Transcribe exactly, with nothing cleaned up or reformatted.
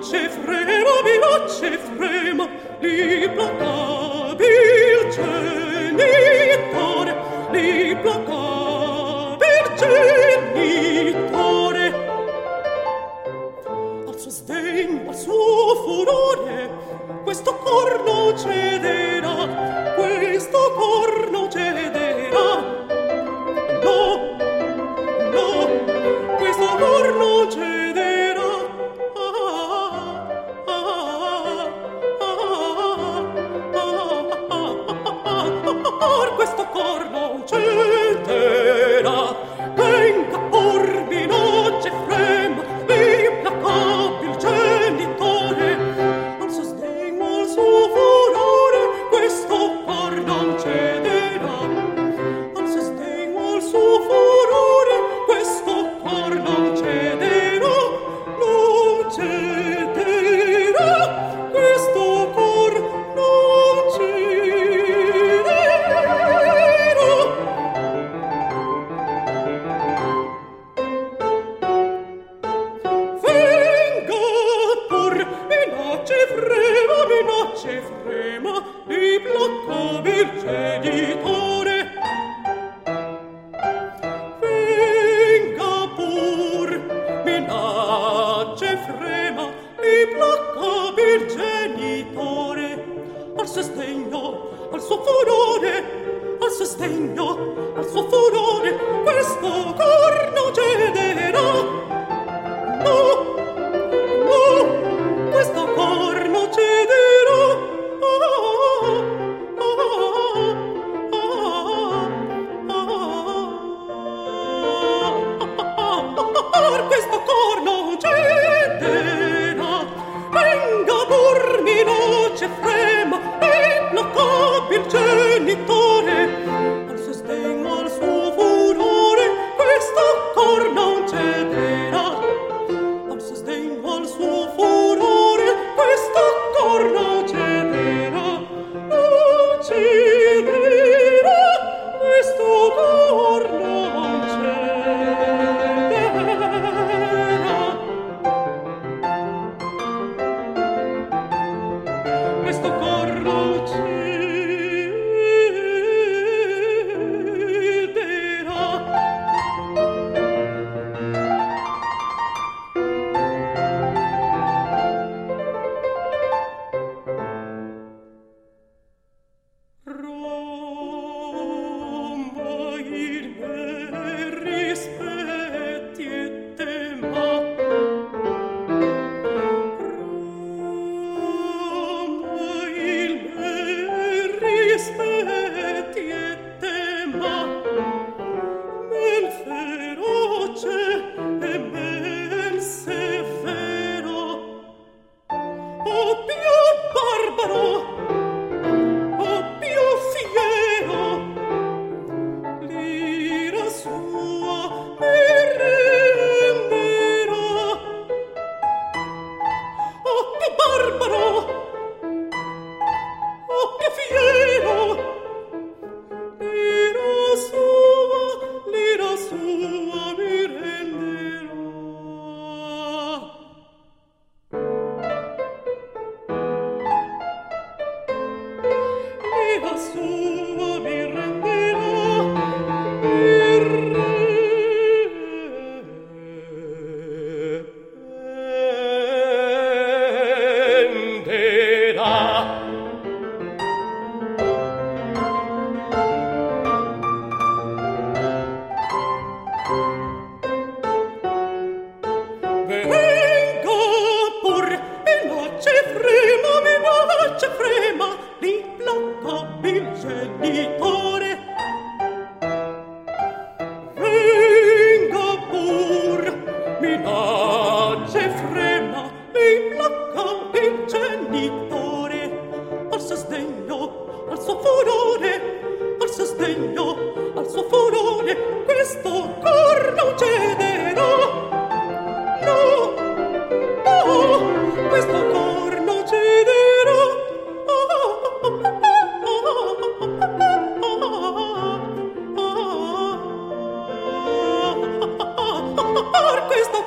minacce frema, minacce frema, l'implacabile genitore, l'implacabile genitore. Al suo sdegno, al suo furore, questo cor non cederà, questo cor non cederà. No, no, questo cor non cederà. Ah, ah, ah, ah, ah, questo cor non cederà. Venga por minacce frema, l'implacabile genitore. Al suo sdegno, al suo furore, questo cor non cederà. Al suo sdegno, al suo furore, questo cor non cederà. Non cederà, questo cor non cederà. Venga pur minacce frema, minacce frema, l'implacabile genitore. Venga pur minacce frema, l'implacabile genitore. Al sostegno, al suo furore, al sostegno, al suo furore, questo cor non cederà. No, no, questo cor non cederà. Ah, ah, ah, ah, ah, questo cor non cederà. Venga pur minacce frema, l'implacabile genitore. Al sostegno, al suo furore, questo cor non cederà. Al sostegno, al suo furore, questo cor non cederà. Non cederà, questo cor non cederà. Questo cor non cederà. Roma il me rispetti e tema. Roma il me rispetti e tema. Men feroce e men severo, o più barbaro, o più fiero, l'ira sua mi renderà. O più barbaro, o più fiero, l'ira sua, l'ira sua mi renderà. L'ira sua mi renderà, mi renderà. Venga pur minacce frema, minacce frema, l'implacabile genitore. Venga pur minacce frema, l'implacabile genitore. Al sostegno, al suo furore, al sostegno, al suo furore, questo cor non cederà. No, no, questo cor non cederà. Ah, ah, ah, ah, ah, ah, ah, ah, ah, ah, ah, ah, questo